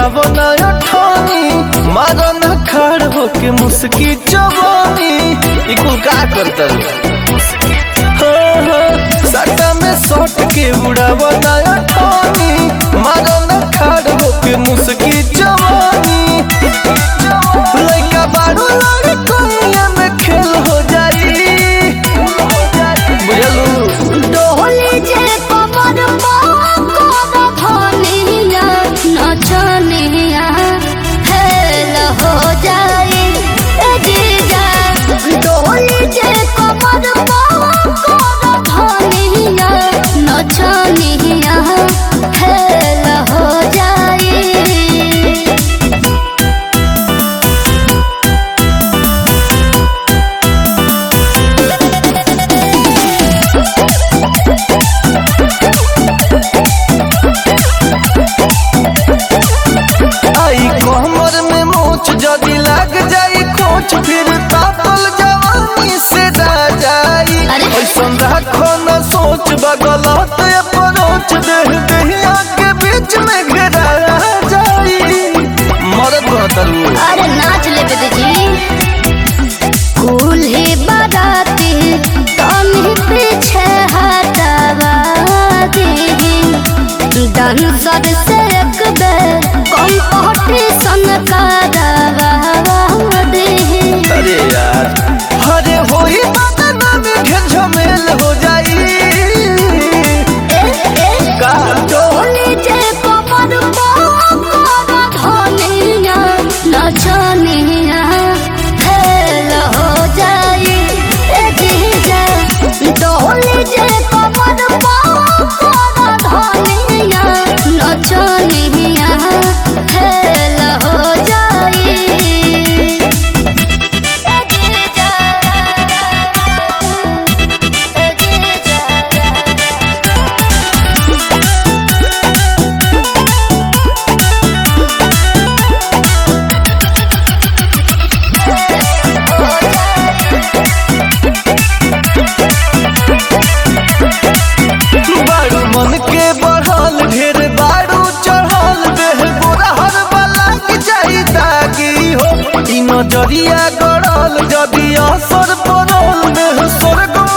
उड़ावो ना अठानी, मारो ना खड़ होके मुस्की जवानी। इकुल का करता सट्टा में सट के उड़ावो ना अठानी, मारो ना खड़ होके मुस्की जवानी। लइका बारू लगे कोनिया में खेल हो जाई, बुझलू डोली जे कमर को धनिया नचनिया हेल हो जाए जीजा। डोली जे कमर को धनिया नचनिया हेल हो जाए। आई कोमर में मोच जदी लग जाई कोच, फिर तातल जवानी से दा जाई। ऐसन रखो न सोच बगलत अप्रोच, देह दहिया के बीच में घेरा जाई। मरद बतलू अरे नाच ले बेटी कूल्हे बाराती तनी पीछे हटावा दे। डांसर से एक बेर कंपटीशन करावा दे। अरे यार अरे होई बदना में घेर झमेल हो जाई। का डोली जे कमर को धनिया नचनिया हेल हो जाए जीजा। डोली जे कमर को धनिया नचनिया हेल हो जाए जीजा। बारू मन के बढ़ल ढेर बारू चढ़ल, देह गोरहर वाला के जाई दागी हो। ई नजरिया गड़ल जदी असर पड़ल, देह स्वर्ग